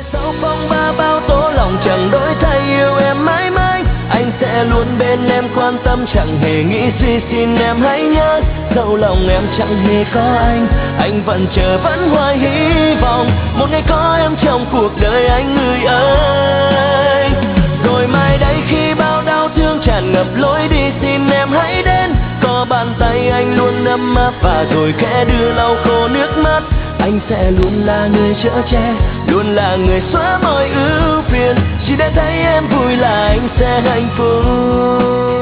sau phong ba bao tố lòng chẳng đổi thay, yêu em mãi mãi. Anh sẽ luôn bên em, quan tâm chẳng hề nghĩ suy, xin em hãy nhớ. Dẫu lòng em chẳng hề có anh vẫn chờ vẫn hoài hy vọng một ngày có em trong cuộc đời anh người ơi. Rồi mai đây khi bao đau thương tràn ngập lối đi, xin em hãy đến. Có bàn tay anh luôn ấm áp và rồi khẽ đưa lau khô nước mắt. Anh sẽ luôn là người chở che, luôn là người xóa mọi ưu phiền. Chỉ để thấy em vui là anh sẽ hạnh phúc.